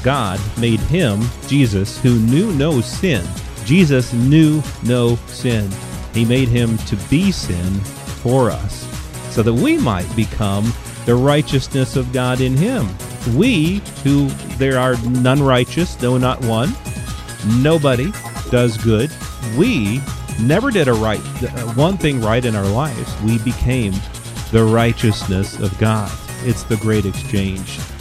God made him, Jesus, who knew no sin. Jesus knew no sin. He made him to be sin for us, so that we might become the righteousness of God in him. We, who there are none righteous, no, not one. Nobody does good. We never did one thing right in our lives. We became the righteousness of God. It's the great exchange.